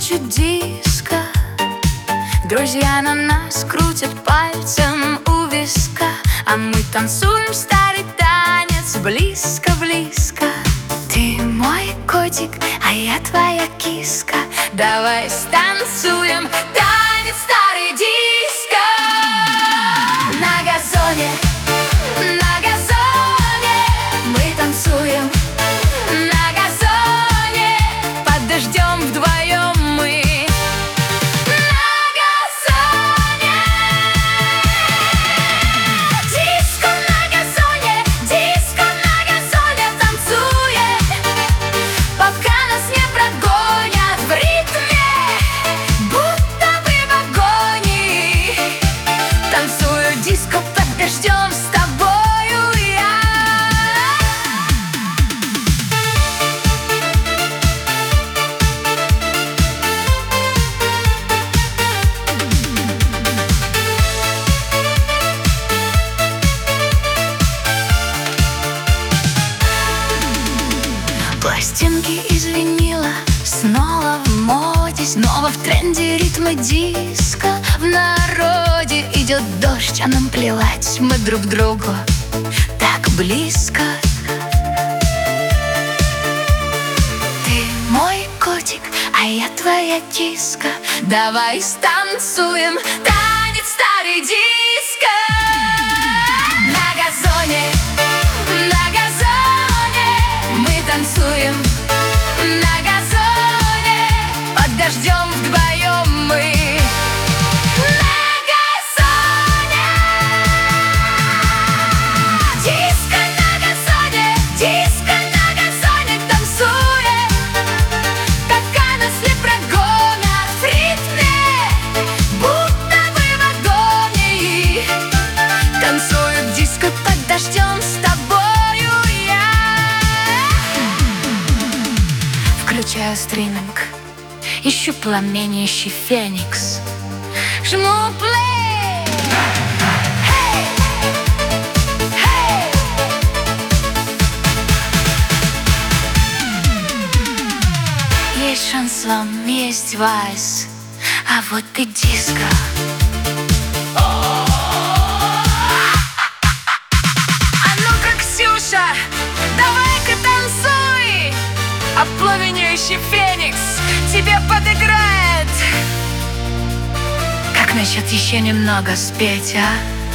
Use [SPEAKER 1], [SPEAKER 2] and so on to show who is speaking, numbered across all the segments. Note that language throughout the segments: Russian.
[SPEAKER 1] ночью диско. Друзья на нас крутят пальцем у виска, а мы танцуем старый танец близко-близко. Ты мой котик, а я твоя киска. Давай станцуем танец старый диско. На газоне, на газоне мы танцуем. На газоне под дождем вдвоем мы. На газоне диско, на газоне танцует, пока нас не прогонят в ритме, будто бы в агонии. Танцую диско под дождем с тобою я. Пластинки из винила снова в моде, снова в тренде ритмы диско. В народе идет дождь, а нам плевать, мы друг другу так близко. Ты мой котик, а я твоя киска. Давай станцуем танец старый диско. На газоне, на газоне мы танцуем. На газоне под дождем вдвоем мы. На газоне диско, на газоне танцуем, пока нас не прогонят в ритме, будто бы в агонии. Танцую диско под дождем с тобою я. Включаю стриминг, ищу пламенящий феникс, жму плей. Hey! Hey! Есть шансон, есть вальс, а вот и диско. А ну-ка, Ксюша, давай-ка танцуй, а пламенеющий феникс тебе подыграет. Как насчет еще немного спеть, а?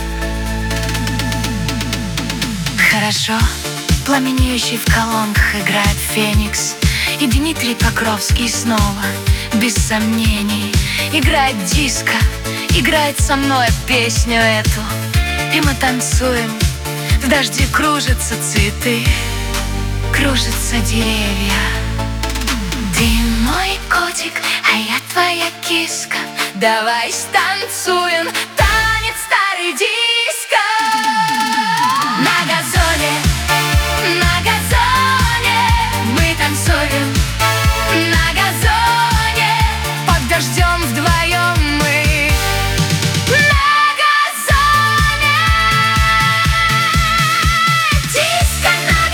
[SPEAKER 1] Хорошо. Пламенеющий в колонках играет феникс, и Дмитрий Покровский снова, без сомнений, играет диско, играет со мной песню эту. И мы танцуем, в дожде кружатся цветы, кружатся деревья. Ты мой котик, а я твоя киска. Давай станцуем танец старый диско. На газоне, мы танцуем. На газоне под дождем вдвоем мы. На газоне диско, на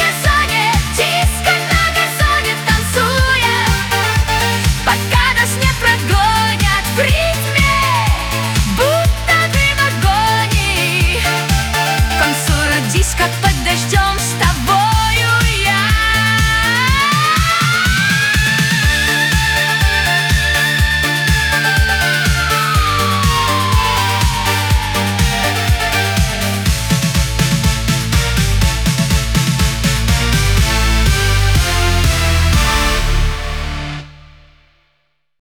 [SPEAKER 1] газоне танцуем, пока нас не прогонят в ритме, будто бы в агонии. Танцую диско.